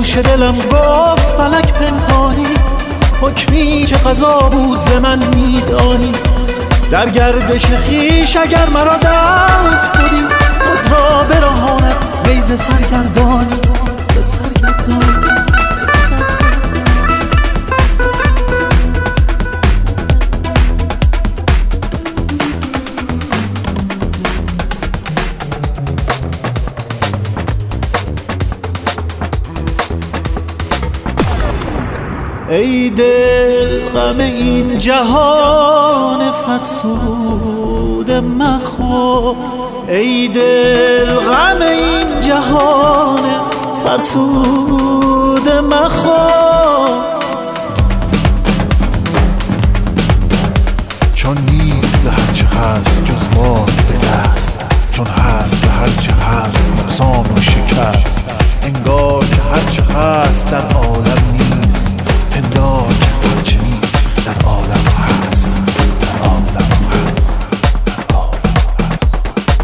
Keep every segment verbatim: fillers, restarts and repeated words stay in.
گوش دلم گفت فلک پنهانی، حکمی که قضا بود ز من میدانی. در گردش خویش اگر مرا دست بودی، خود را برهاند بیض سرگردانی. سرگردانی ای دل غم این جهان فرسوده مخور، ای دل غم این جهان فرسوده مخور. چون نیست هرچه هست جز مات به دست، چون هست به هرچه هست نقصان و شکست. انگار که هرچه هست در عالم نیست، پندار که هرچه نیست در عالم هست، در عالم هست، در عالم هست.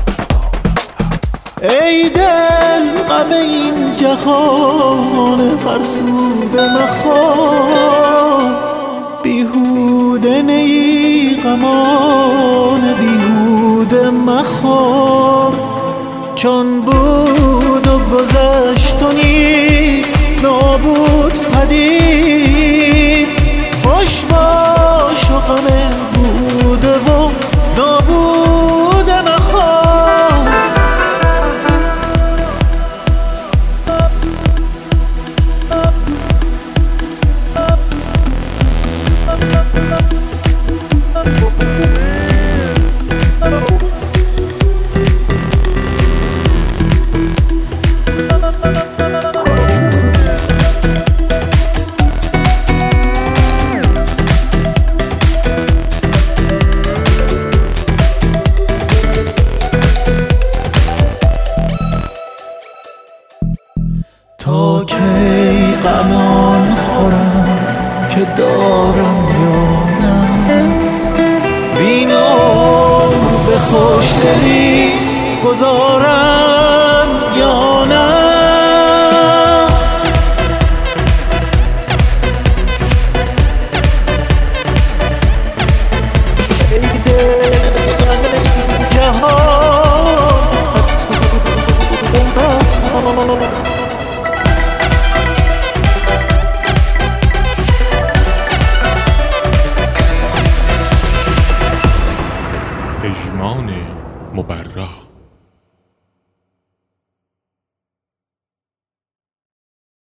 ای دل غم این جهان فرسوده مخور، بیهوده نی غمان بیهوده مخور. چون بود و گذشت و نیست نابود پدید، خوش باش و غم بوده و نابوده مخور. تا کی غمان خورم که دارم یا نه، وین عمر به خوشدلی گذارم یا نه. ای دل غم این جهان فرسوده مخور، پژمان مبرا.